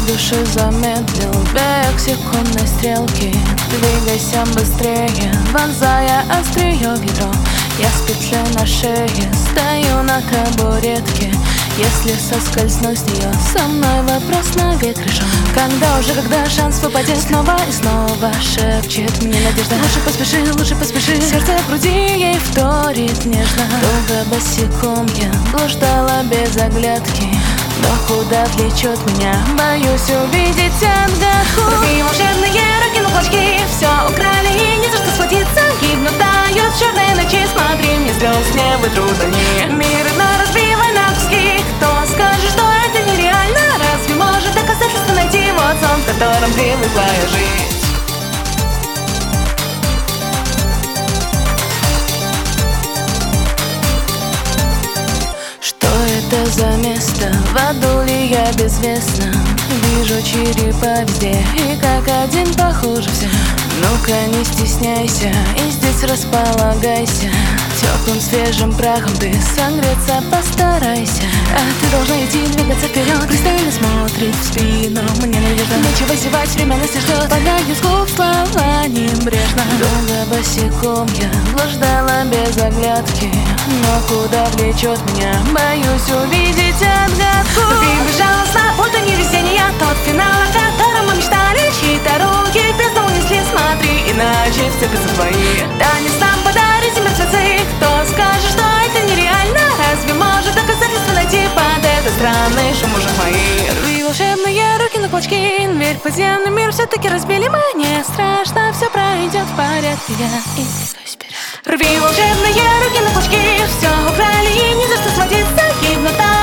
душе замедлил бег секундной стрелки. Двигайся быстрее, вонзая острие в ядро. Я с петлей на шее, стою на табуретке. Если соскользну с нее, со мной вопрос навек решен. Когда шанс выпадет снова и снова, шепчет мне надежда. Лучше поспеши, сердце в груди ей вторит нежно. Долго босиком я блуждала без оглядки, но куда влечет меня, боюсь увидеть отгадку. Руки волшебные, руки на клочки, все украли и ни за что схватиться. Гибнут, тают в черной ночи, смотри, мне слез не вытрут они. Мир разбивай на куски, кто скажет, что это нереально? Разве может доказательство найти вот сон, в котором привыкла я жить? Это за место, в аду ли я безвестна? Вижу черепа везде, и как один похожи все. Ну-ка не стесняйся, и здесь располагайся. Теплым свежим прахом ты согреться постарайся. А ты должна идти, двигаться вперед, пристально смотреть в спину. Мне надежда, нечего зевать, время нас не ждет. Подаю с губ слова небрежно. Долго босиком я блуждала без оглядки, но куда влечет меня, боюсь увидеть отгадку. Ты безжалостно, будто не везение, тот финал, о котором мы мечтали. Чьи-то руки в бездну унесли, смотри, иначе все без твои. Танец нам подарите мертвецы, кто скажет, что это нереально? Разве может доказательство найти под этот странный шум уже мои? Рви волшебные руки на клочки, дверь в подземный мир все-таки разбили. Мне страшно, все пройдет в порядке, я и двигаюсь вперед. Рви волшебные руки на клочки, все украли и ни за что схватиться. Гибнут